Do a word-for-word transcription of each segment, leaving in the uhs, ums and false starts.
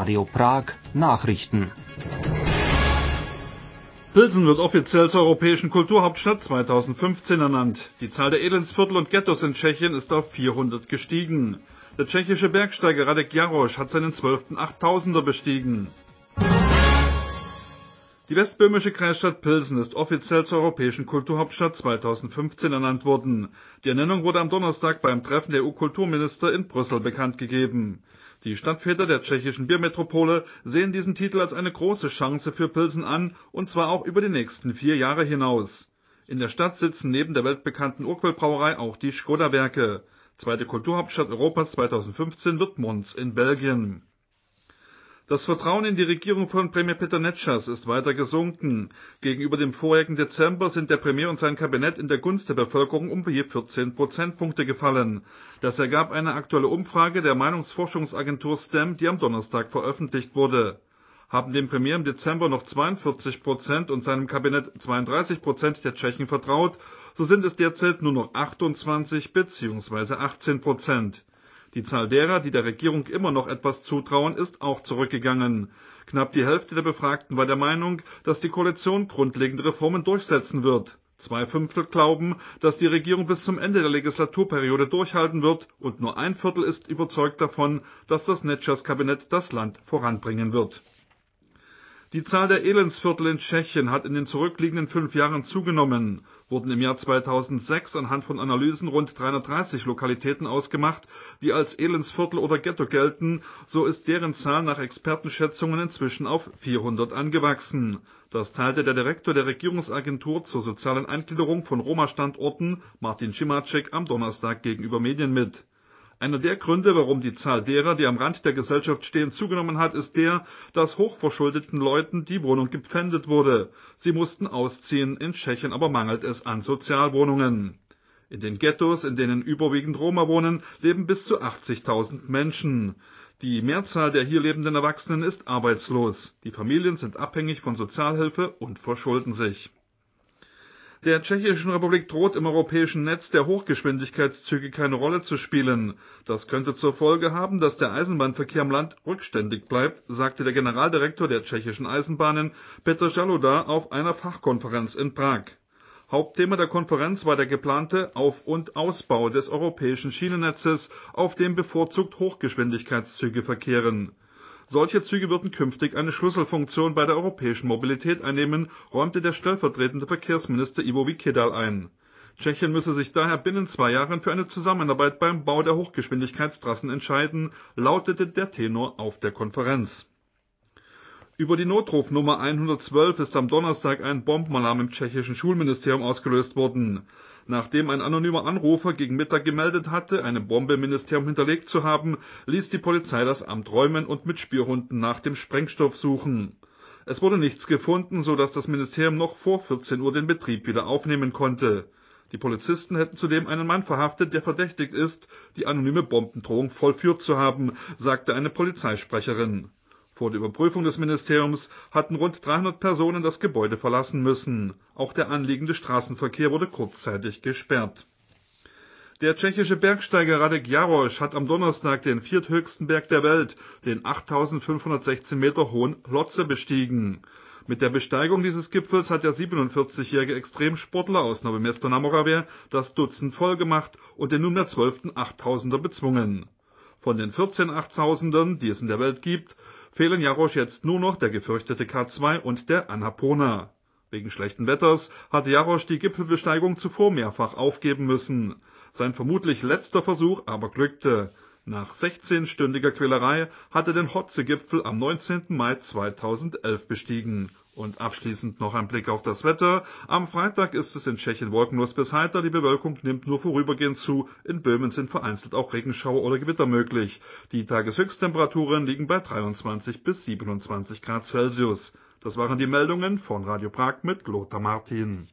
Radio Prag Nachrichten. Pilsen wird offiziell zur europäischen Kulturhauptstadt zweitausendfünfzehn ernannt. Die Zahl der Elendsviertel und Ghettos in Tschechien ist auf vierhundert gestiegen. Der tschechische Bergsteiger Radek Járos hat seinen zwölften Achttausender bestiegen. Die westböhmische Kreisstadt Pilsen ist offiziell zur europäischen Kulturhauptstadt zweitausendfünfzehn ernannt worden. Die Ernennung wurde am Donnerstag beim Treffen der E U-Kulturminister in Brüssel bekannt gegeben. Die Stadtväter der tschechischen Biermetropole sehen diesen Titel als eine große Chance für Pilsen an, und zwar auch über die nächsten vier Jahre hinaus. In der Stadt sitzen neben der weltbekannten Urquell-Brauerei auch die Škoda-Werke. Zweite Kulturhauptstadt Europas zweitausendfünfzehn wird Mons in Belgien. Das Vertrauen in die Regierung von Premier Petr Nečas ist weiter gesunken. Gegenüber dem vorigen Dezember sind der Premier und sein Kabinett in der Gunst der Bevölkerung um je vierzehn Prozentpunkte gefallen. Das ergab eine aktuelle Umfrage der Meinungsforschungsagentur S T E M, die am Donnerstag veröffentlicht wurde. Haben dem Premier im Dezember noch zweiundvierzig Prozent und seinem Kabinett zweiunddreißig Prozent der Tschechen vertraut, so sind es derzeit nur noch achtundzwanzig bzw. achtzehn Prozent. Die Zahl derer, die der Regierung immer noch etwas zutrauen, ist auch zurückgegangen. Knapp die Hälfte der Befragten war der Meinung, dass die Koalition grundlegende Reformen durchsetzen wird. Zwei Fünftel glauben, dass die Regierung bis zum Ende der Legislaturperiode durchhalten wird, und nur ein Viertel ist überzeugt davon, dass das Nečas-Kabinett das Land voranbringen wird. Die Zahl der Elendsviertel in Tschechien hat in den zurückliegenden fünf Jahren zugenommen. Wurden im Jahr zweitausendsechs anhand von Analysen rund dreihundertdreißig Lokalitäten ausgemacht, die als Elendsviertel oder Ghetto gelten, so ist deren Zahl nach Expertenschätzungen inzwischen auf vierhundert angewachsen. Das teilte der Direktor der Regierungsagentur zur sozialen Eingliederung von Roma-Standorten, Martin Cimacek, am Donnerstag gegenüber Medien mit. Einer der Gründe, warum die Zahl derer, die am Rand der Gesellschaft stehen, zugenommen hat, ist der, dass hochverschuldeten Leuten die Wohnung gepfändet wurde. Sie mussten ausziehen, in Tschechien aber mangelt es an Sozialwohnungen. In den Ghettos, in denen überwiegend Roma wohnen, leben bis zu achtzigtausend Menschen. Die Mehrzahl der hier lebenden Erwachsenen ist arbeitslos. Die Familien sind abhängig von Sozialhilfe und verschulden sich. Der Tschechischen Republik droht im europäischen Netz der Hochgeschwindigkeitszüge keine Rolle zu spielen. Das könnte zur Folge haben, dass der Eisenbahnverkehr im Land rückständig bleibt, sagte der Generaldirektor der tschechischen Eisenbahnen Petr Žaluda auf einer Fachkonferenz in Prag. Hauptthema der Konferenz war der geplante Auf- und Ausbau des europäischen Schienennetzes, auf dem bevorzugt Hochgeschwindigkeitszüge verkehren. Solche Züge würden künftig eine Schlüsselfunktion bei der europäischen Mobilität einnehmen, räumte der stellvertretende Verkehrsminister Ivo Vikedal ein. Tschechien müsse sich daher binnen zwei Jahren für eine Zusammenarbeit beim Bau der Hochgeschwindigkeitstrassen entscheiden, lautete der Tenor auf der Konferenz. Über die Notrufnummer hundertzwölf ist am Donnerstag ein Bombenalarm im tschechischen Schulministerium ausgelöst worden. Nachdem ein anonymer Anrufer gegen Mittag gemeldet hatte, eine Bombe im Ministerium hinterlegt zu haben, ließ die Polizei das Amt räumen und mit Spürhunden nach dem Sprengstoff suchen. Es wurde nichts gefunden, so dass das Ministerium noch vor vierzehn Uhr den Betrieb wieder aufnehmen konnte. Die Polizisten hätten zudem einen Mann verhaftet, der verdächtigt ist, die anonyme Bombendrohung vollführt zu haben, sagte eine Polizeisprecherin. Vor der Überprüfung des Ministeriums hatten rund dreihundert Personen das Gebäude verlassen müssen. Auch der anliegende Straßenverkehr wurde kurzzeitig gesperrt. Der tschechische Bergsteiger Radek Járos hat am Donnerstag den vierthöchsten Berg der Welt, den achttausendfünfhundertsechzehn Meter hohen Lhotse, bestiegen. Mit der Besteigung dieses Gipfels hat der siebenundvierzigjährige Extremsportler aus Nové Město na Moravě das Dutzend vollgemacht und den nunmehr zwölften Achttausender bezwungen. Von den vierzehn Achttausendern, die es in der Welt gibt, fehlen Járos jetzt nur noch der gefürchtete K zwei und der Annapurna. Wegen schlechten Wetters hatte Járos die Gipfelbesteigung zuvor mehrfach aufgeben müssen. Sein vermutlich letzter Versuch aber glückte. Nach sechzehnstündiger Quälerei hat er den Lhotse-Gipfel am neunzehnten Mai zweitausendelf bestiegen. Und abschließend noch ein Blick auf das Wetter. Am Freitag ist es in Tschechien wolkenlos bis heiter, die Bewölkung nimmt nur vorübergehend zu. In Böhmen sind vereinzelt auch Regenschauer oder Gewitter möglich. Die Tageshöchsttemperaturen liegen bei dreiundzwanzig bis siebenundzwanzig Grad Celsius. Das waren die Meldungen von Radio Prag mit Lothar Martin.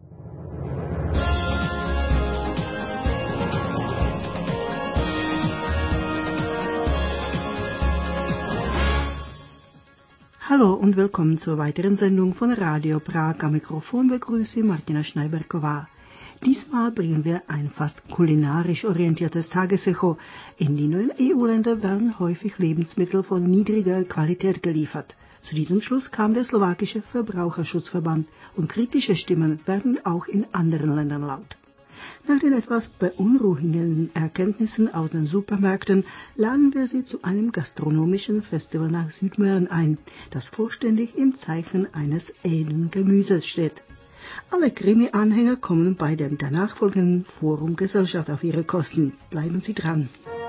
Hallo und willkommen zur weiteren Sendung von Radio Prag. Am Mikrofon begrüße Martina Schneiberková. Diesmal bringen wir ein fast kulinarisch orientiertes Tagesecho. In die neuen E U-Länder werden häufig Lebensmittel von niedriger Qualität geliefert. Zu diesem Schluss kam der slowakische Verbraucherschutzverband und kritische Stimmen werden auch in anderen Ländern laut. Nach den etwas beunruhigenden Erkenntnissen aus den Supermärkten laden wir Sie zu einem gastronomischen Festival nach Südmähren ein, das vollständig im Zeichen eines edlen Gemüses steht. Alle Krimi-Anhänger kommen bei dem danach folgenden Forum Gesellschaft auf ihre Kosten. Bleiben Sie dran.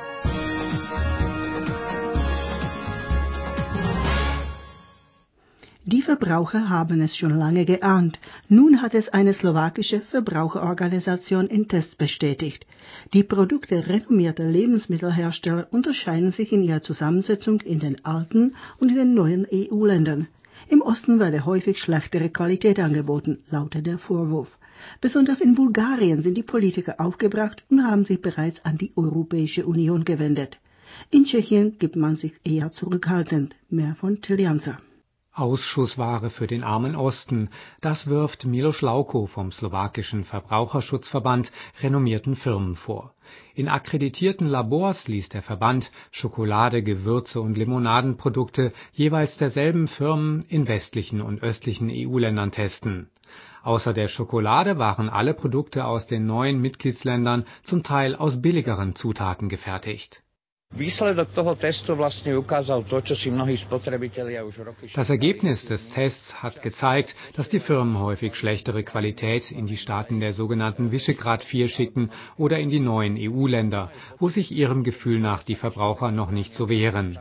Die Verbraucher haben es schon lange geahnt. Nun hat es eine slowakische Verbraucherorganisation in Tests bestätigt. Die Produkte renommierter Lebensmittelhersteller unterscheiden sich in ihrer Zusammensetzung in den alten und in den neuen E U-Ländern. Im Osten werde häufig schlechtere Qualität angeboten, lautet der Vorwurf. Besonders in Bulgarien sind die Politiker aufgebracht und haben sich bereits an die Europäische Union gewendet. In Tschechien gibt man sich eher zurückhaltend. Mehr von Tiljansa. Ausschussware für den armen Osten, das wirft Miloš Lauko vom slowakischen Verbraucherschutzverband renommierten Firmen vor. In akkreditierten Labors ließ der Verband Schokolade, Gewürze und Limonadenprodukte jeweils derselben Firmen in westlichen und östlichen E U-Ländern testen. Außer der Schokolade waren alle Produkte aus den neuen Mitgliedsländern zum Teil aus billigeren Zutaten gefertigt. Das Ergebnis des Tests hat gezeigt, dass die Firmen häufig schlechtere Qualität in die Staaten der sogenannten Visegrad vier schicken oder in die neuen E U-Länder, wo sich ihrem Gefühl nach die Verbraucher noch nicht so wehren.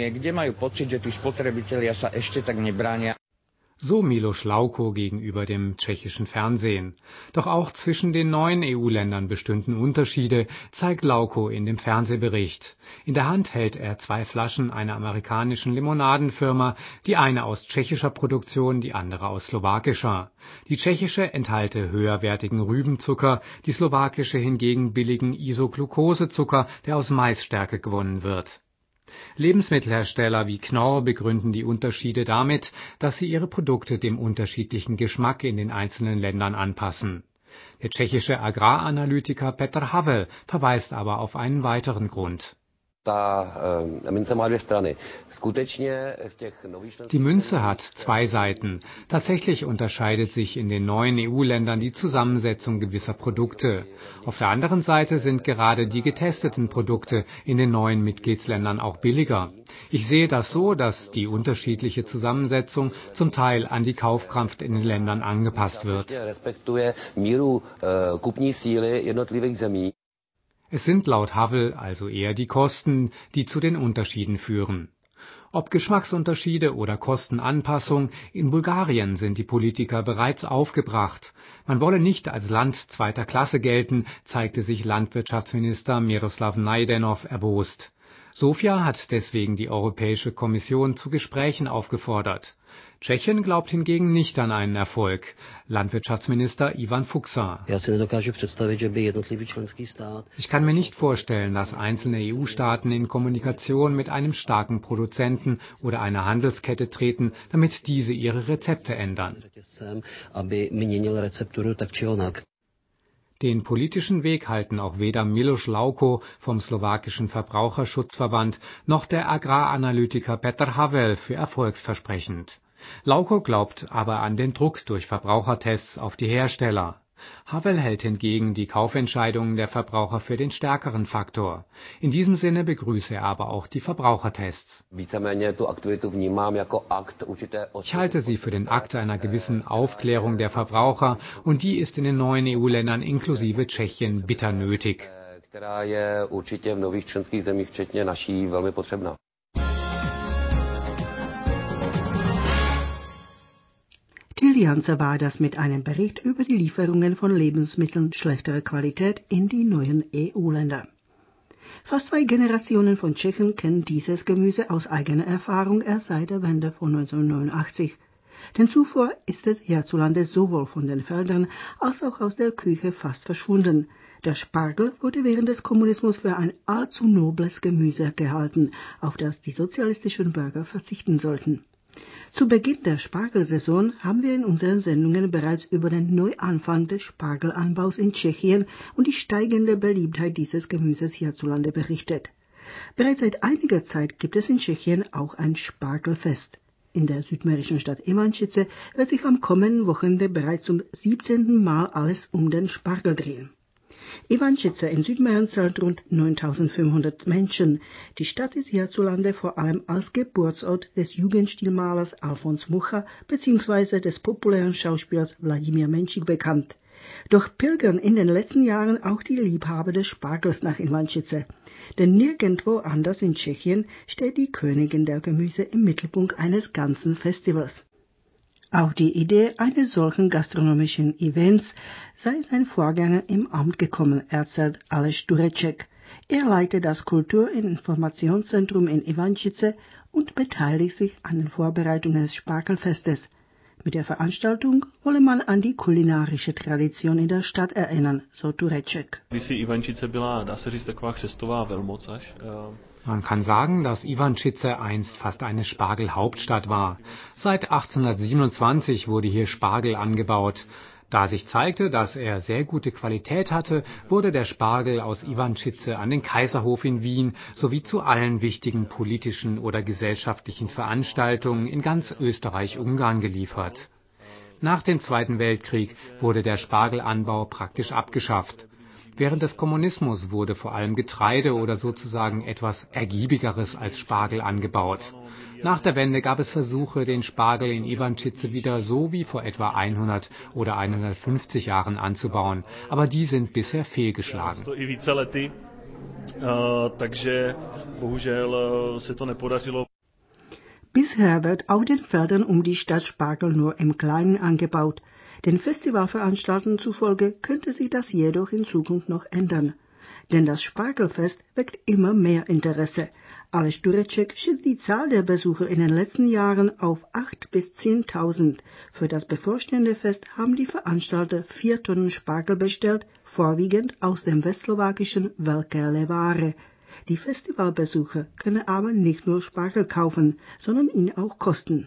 So Miloš Lauko gegenüber dem tschechischen Fernsehen. Doch auch zwischen den neuen E U-Ländern bestünden Unterschiede, zeigt Lauko in dem Fernsehbericht. In der Hand hält er zwei Flaschen einer amerikanischen Limonadenfirma, die eine aus tschechischer Produktion, die andere aus slowakischer. Die tschechische enthalte höherwertigen Rübenzucker, die slowakische hingegen billigen Isoglucosezucker, der aus Maisstärke gewonnen wird. Lebensmittelhersteller wie Knorr begründen die Unterschiede damit, dass sie ihre Produkte dem unterschiedlichen Geschmack in den einzelnen Ländern anpassen. Der tschechische Agraranalytiker Petr Havel verweist aber auf einen weiteren Grund. Die Münze hat zwei Seiten. Tatsächlich unterscheidet sich in den neuen E U-Ländern die Zusammensetzung gewisser Produkte. Auf der anderen Seite sind gerade die getesteten Produkte in den neuen Mitgliedsländern auch billiger. Ich sehe das so, dass die unterschiedliche Zusammensetzung zum Teil an die Kaufkraft in den Ländern angepasst wird. Es sind laut Havel also eher die Kosten, die zu den Unterschieden führen. Ob Geschmacksunterschiede oder Kostenanpassung, in Bulgarien sind die Politiker bereits aufgebracht. Man wolle nicht als Land zweiter Klasse gelten, zeigte sich Landwirtschaftsminister Miroslav Najdenov erbost. Sofia hat deswegen die Europäische Kommission zu Gesprächen aufgefordert. Tschechien glaubt hingegen nicht an einen Erfolg. Landwirtschaftsminister Ivan Fuchsa. Ich kann mir nicht vorstellen, dass einzelne E U-Staaten in Kommunikation mit einem starken Produzenten oder einer Handelskette treten, damit diese ihre Rezepte ändern. Den politischen Weg halten auch weder Miloš Lauko vom slowakischen Verbraucherschutzverband noch der Agraranalytiker Petr Havel für erfolgsversprechend. Lauko glaubt aber an den Druck durch Verbrauchertests auf die Hersteller. Havel hält hingegen die Kaufentscheidungen der Verbraucher für den stärkeren Faktor. In diesem Sinne begrüße er aber auch die Verbrauchertests. Ich halte sie für den Akt einer gewissen Aufklärung der Verbraucher und die ist in den neuen E U-Ländern inklusive Tschechien bitter nötig. Tiljansa war das mit einem Bericht über die Lieferungen von Lebensmitteln schlechterer Qualität in die neuen E U-Länder. Fast zwei Generationen von Tschechen kennen dieses Gemüse aus eigener Erfahrung erst seit der Wende von neunzehnhundertneunundachtzig. Denn zuvor ist es hierzulande sowohl von den Feldern als auch aus der Küche fast verschwunden. Der Spargel wurde während des Kommunismus für ein allzu nobles Gemüse gehalten, auf das die sozialistischen Bürger verzichten sollten. Zu Beginn der Spargelsaison haben wir in unseren Sendungen bereits über den Neuanfang des Spargelanbaus in Tschechien und die steigende Beliebtheit dieses Gemüses hierzulande berichtet. Bereits seit einiger Zeit gibt es in Tschechien auch ein Spargelfest. In der südmährischen Stadt Ivančice wird sich am kommenden Wochenende bereits zum siebzehnten Mal alles um den Spargel drehen. Ivančice in Südmähren zählt rund neuntausendfünfhundert Menschen. Die Stadt ist hierzulande vor allem als Geburtsort des Jugendstilmalers Alfons Mucha bzw. des populären Schauspielers Wladimír Menšík bekannt. Doch pilgern in den letzten Jahren auch die Liebhaber des Spargels nach Ivančice. Denn nirgendwo anders in Tschechien steht die Königin der Gemüse im Mittelpunkt eines ganzen Festivals. Auf die Idee eines solchen gastronomischen Events sei sein Vorgänger im Amt gekommen, erzählt Aleš Tureček. Er leitet das Kultur- und Informationszentrum in Ivančice und beteiligt sich an den Vorbereitungen des Spargelfestes. Mit der Veranstaltung wolle man an die kulinarische Tradition in der Stadt erinnern, so Tureček. Man kann sagen, dass Ivančice einst fast eine Spargelhauptstadt war. Seit achtzehnhundertsiebenundzwanzig wurde hier Spargel angebaut. Da sich zeigte, dass er sehr gute Qualität hatte, wurde der Spargel aus Ivančice an den Kaiserhof in Wien sowie zu allen wichtigen politischen oder gesellschaftlichen Veranstaltungen in ganz Österreich-Ungarn geliefert. Nach dem Zweiten Weltkrieg wurde der Spargelanbau praktisch abgeschafft. Während des Kommunismus wurde vor allem Getreide oder sozusagen etwas Ergiebigeres als Spargel angebaut. Nach der Wende gab es Versuche, den Spargel in Ivančice wieder so wie vor etwa hundert oder hundertfünfzig Jahren anzubauen, aber die sind bisher fehlgeschlagen. Bisher wird auf den Feldern um die Stadt Spargel nur im Kleinen angebaut. Den Festivalveranstaltern zufolge könnte sich das jedoch in Zukunft noch ändern. Denn das Spargelfest weckt immer mehr Interesse. Aleš Tureček schätzt die Zahl der Besucher in den letzten Jahren auf acht bis zehntausend. Für das bevorstehende Fest haben die Veranstalter vier Tonnen Spargel bestellt, vorwiegend aus dem westslowakischen Velké Levare. Die Festivalbesucher können aber nicht nur Spargel kaufen, sondern ihn auch kosten.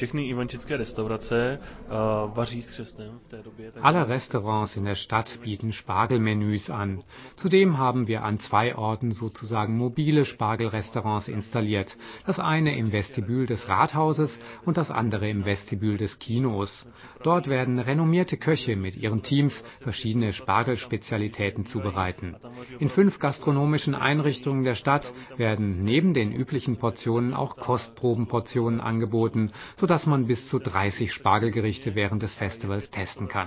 Alle Restaurants in der Stadt bieten Spargelmenüs an. Zudem haben wir an zwei Orten sozusagen mobile Spargelrestaurants installiert. Das eine im Vestibül des Rathauses und das andere im Vestibül des Kinos. Dort werden renommierte Köche mit ihren Teams verschiedene Spargelspezialitäten zubereiten. In fünf gastronomischen Einrichtungen der Stadt werden neben den üblichen Portionen auch Kostprobenportionen angeboten, sodass man bis zu dreißig Spargelgerichte während des Festivals testen kann.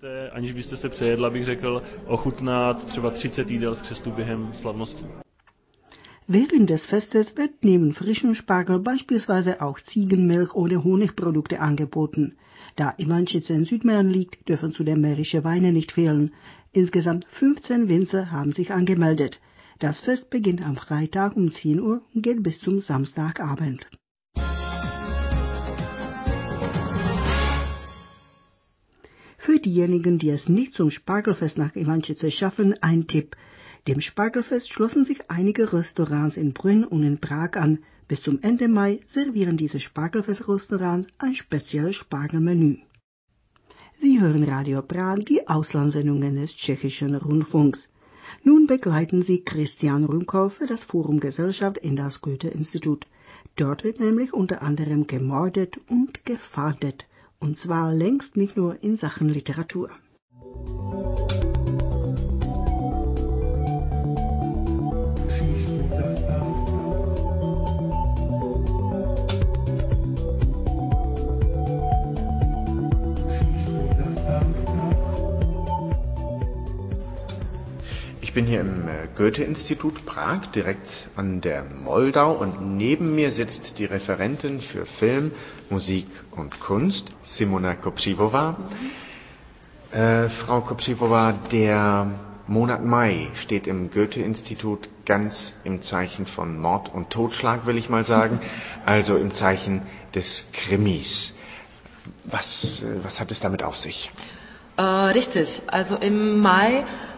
Während des Festes wird neben frischem Spargel beispielsweise auch Ziegenmilch oder Honigprodukte angeboten. Da Ivančice in Südmähren liegt, dürfen zudem mährische Weine nicht fehlen. Insgesamt fünfzehn Winzer haben sich angemeldet. Das Fest beginnt am Freitag um zehn Uhr und geht bis zum Samstagabend. Für diejenigen, die es nicht zum Spargelfest nach Ivančice schaffen, ein Tipp. Dem Spargelfest schlossen sich einige Restaurants in Brünn und in Prag an. Bis zum Ende Mai servieren diese Spargelfest-Restaurants ein spezielles Spargelmenü. Sie hören Radio Prag, die Auslandssendungen des tschechischen Rundfunks. Nun begleiten Sie Christian Rümkow für das Forum Gesellschaft in das Goethe-Institut. Dort wird nämlich unter anderem gemordet und gefahndet. Und zwar längst nicht nur in Sachen Literatur. Ich bin hier im Goethe-Institut Prag, direkt an der Moldau, und neben mir sitzt die Referentin für Film, Musik und Kunst, Simona Kopřivová. Äh, Frau Kopřivová, der Monat Mai steht im Goethe-Institut ganz im Zeichen von Mord und Totschlag, will ich mal sagen, also im Zeichen des Krimis. Was, was hat es damit auf sich? Äh, richtig, also im Mai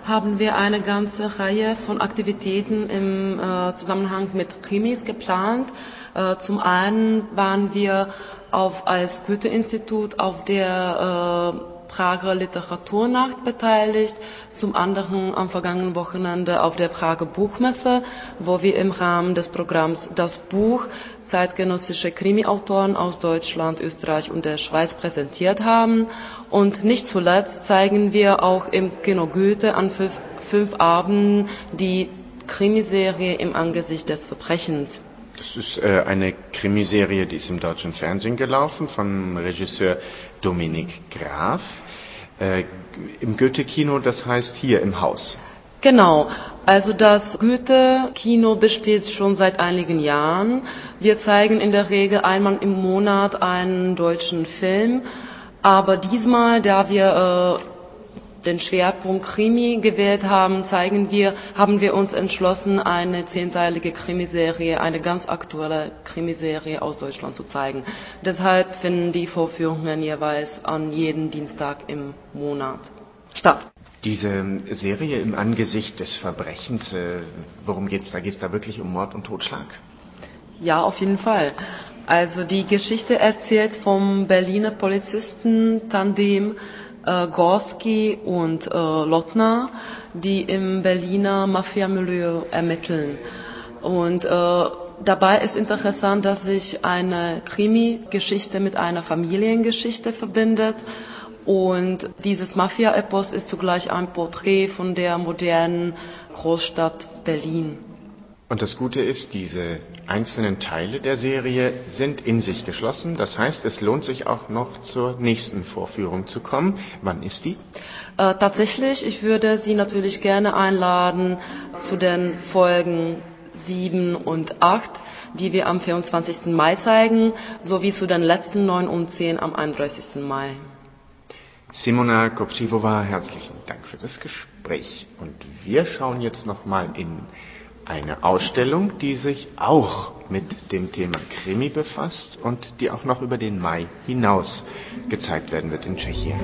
haben wir eine ganze Reihe von Aktivitäten im äh, Zusammenhang mit Krimis geplant. Äh, zum einen waren wir auf, als Goethe-Institut auf der äh, Prager Literaturnacht beteiligt, zum anderen am vergangenen Wochenende auf der Prager Buchmesse, wo wir im Rahmen des Programms Das Buch zeitgenössische Krimi-Autoren aus Deutschland, Österreich und der Schweiz präsentiert haben. Und nicht zuletzt zeigen wir auch im Kino Goethe an fünf, fünf Abenden die Krimiserie Im Angesicht des Verbrechens. Das ist äh, eine Krimiserie, die ist im deutschen Fernsehen gelaufen, von Regisseur Dominik Graf. Äh, Im Goethe-Kino, das heißt hier im Haus. Genau, also das Goethe-Kino besteht schon seit einigen Jahren. Wir zeigen in der Regel einmal im Monat einen deutschen Film, aber diesmal, da wir äh, den Schwerpunkt Krimi gewählt haben, zeigen wir, haben wir uns entschlossen, eine zehnteilige Krimiserie, eine ganz aktuelle Krimiserie aus Deutschland zu zeigen. Deshalb finden die Vorführungen jeweils an jedem Dienstag im Monat statt. Diese Serie Im Angesicht des Verbrechens, äh, worum geht's da? Geht's da wirklich um Mord und Totschlag? Ja, auf jeden Fall. Also die Geschichte erzählt vom Berliner Polizisten-Tandem äh, Gorski und äh, Lottner, die im Berliner Mafia-Milieu ermitteln. Und äh, dabei ist interessant, dass sich eine Krimi-Geschichte mit einer Familiengeschichte verbindet. Und dieses Mafia-Epos ist zugleich ein Porträt von der modernen Großstadt Berlin. Und das Gute ist, diese einzelnen Teile der Serie sind in sich geschlossen. Das heißt, es lohnt sich auch noch zur nächsten Vorführung zu kommen. Wann ist die? Äh, tatsächlich, ich würde Sie natürlich gerne einladen zu den Folgen sieben und acht, die wir am vierundzwanzigsten Mai zeigen, sowie zu den letzten neun und zehn am einunddreißigsten Mai. Simona Kopřivová, herzlichen Dank für das Gespräch. Und wir schauen jetzt nochmal in eine Ausstellung, die sich auch mit dem Thema Krimi befasst und die auch noch über den Mai hinaus gezeigt werden wird in Tschechien.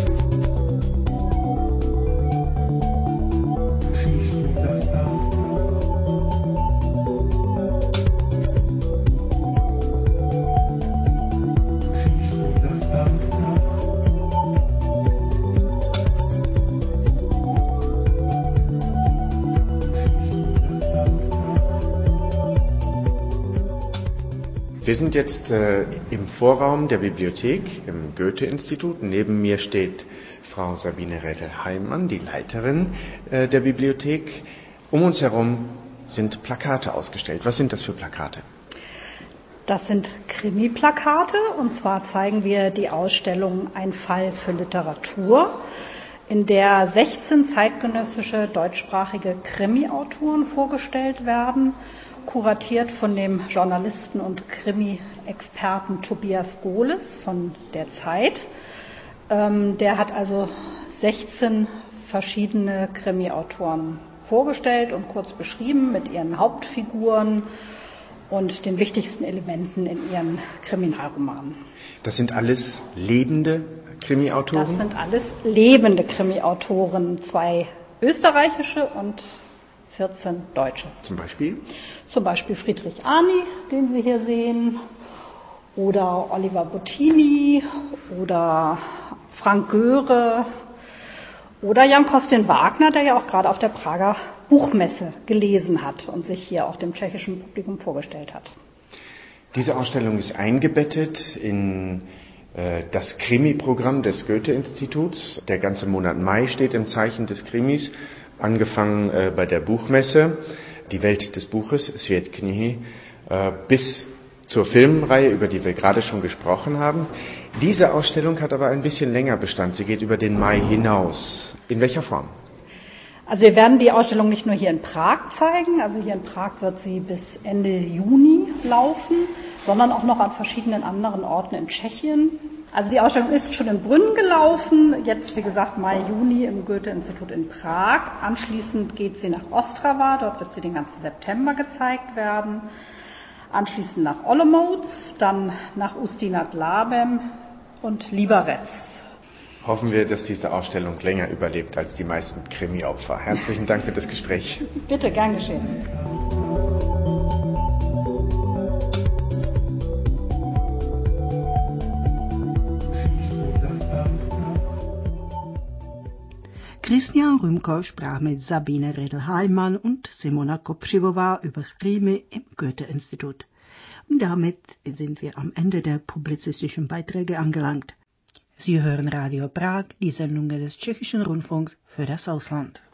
Wir sind jetzt äh, im Vorraum der Bibliothek im Goethe-Institut. Neben mir steht Frau Sabine Redl-Heimann, die Leiterin äh, der Bibliothek. Um uns herum sind Plakate ausgestellt. Was sind das für Plakate? Das sind Krimi-Plakate, und zwar zeigen wir die Ausstellung Ein Fall für Literatur, in der sechzehn zeitgenössische deutschsprachige Krimi-Autoren vorgestellt werden, kuratiert von dem Journalisten und Krimi-Experten Tobias Gohles von der Zeit. Ähm, der hat also sechzehn verschiedene Krimi-Autoren vorgestellt und kurz beschrieben mit ihren Hauptfiguren und den wichtigsten Elementen in ihren Kriminalromanen. Das sind alles lebende Krimi-Autoren? Das sind alles lebende Krimi-Autoren, zwei österreichische und vierzehn Deutsche. Zum Beispiel? Zum Beispiel Friedrich Arni, den Sie hier sehen, oder Oliver Bottini, oder Frank Göre, oder Jan Kostin Wagner, der ja auch gerade auf der Prager Buchmesse gelesen hat und sich hier auch dem tschechischen Publikum vorgestellt hat. Diese Ausstellung ist eingebettet in äh, das Krimi-Programm des Goethe-Instituts. Der ganze Monat Mai steht im Zeichen des Krimis. Angefangen äh, bei der Buchmesse, die Welt des Buches, Svět knihy, äh, bis zur Filmreihe, über die wir gerade schon gesprochen haben. Diese Ausstellung hat aber ein bisschen länger Bestand. Sie geht über den Mai hinaus. In welcher Form? Also wir werden die Ausstellung nicht nur hier in Prag zeigen, also hier in Prag wird sie bis Ende Juni laufen, sondern auch noch an verschiedenen anderen Orten in Tschechien. Also die Ausstellung ist schon in Brünn gelaufen, jetzt wie gesagt Mai, Juni im Goethe-Institut in Prag. Anschließend geht sie nach Ostrava, dort wird sie den ganzen September gezeigt werden. Anschließend nach Olomouc, dann nach Ústí nad Labem und Liberec. Hoffen wir, dass diese Ausstellung länger überlebt als die meisten Krimi-Opfer. Herzlichen Dank für das Gespräch. Bitte, gern geschehen. Christian Rümko sprach mit Sabine Redl-Heimann und Simona Kopřivová über Krimi im Goethe-Institut. Und damit sind wir am Ende der publizistischen Beiträge angelangt. Sie hören Radio Prag, die Sendungen des Tschechischen Rundfunks für das Ausland.